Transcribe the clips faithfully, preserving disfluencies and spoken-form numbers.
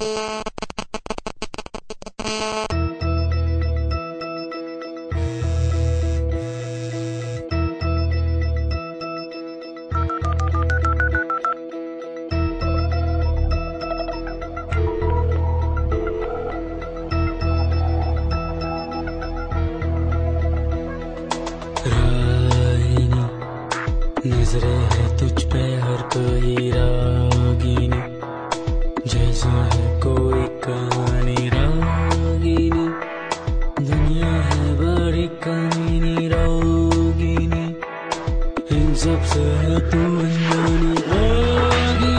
नजरें है तुझ पे हर कोई रागिनी, जैसा है कोई कहानी रागिनी। दुनिया है बड़ी कमीनी रागिनी, इन सब से है तू अनजानी Ragini.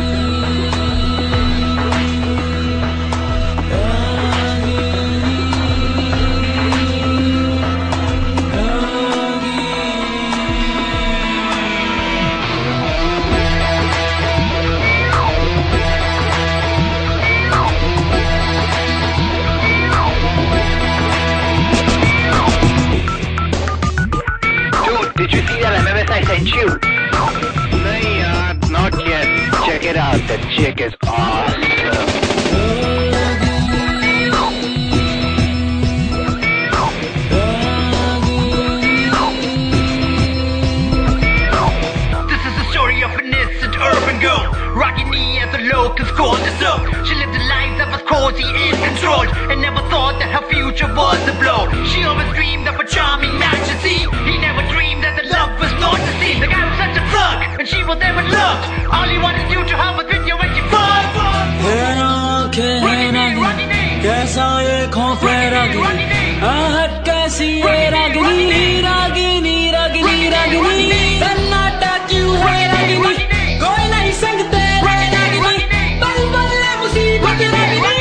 Did you see that M M S I sent you? No, yaar, not yet. Check it out. The chick is awesome. This is the story of an innocent urban girl, rocking me at the local school deserved. She lived a life that was cozy and controlled, and never thought that her future was a blow. She always dreamed of a charming man to see. He never dreamed that the love was not the same. The guy was such a thug, and she was never loved. All he wanted you to have was with you when she fucked. कैसा ये खौफ है रागिनी, आहट कैसी ये रागिनी, रागिनी रागिनी रागिनी। सन्नाटा क्यों है रागिनी, कोई नहीं संग तेरे रागिनी, पल पल है मुसीबत Ragini.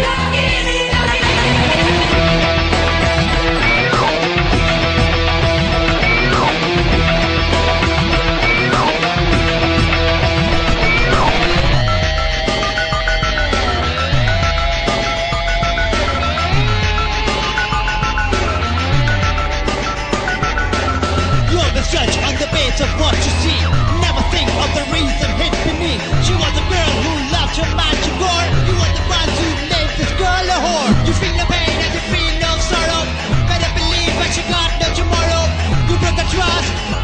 Judge on the base of what you see. Never think of the reason hit beneath. She was a girl who loved her man to gore. You were the ones who made this girl a whore. You feel no pain and you feel no sorrow. Better believe that she got no tomorrow. You broke her trust,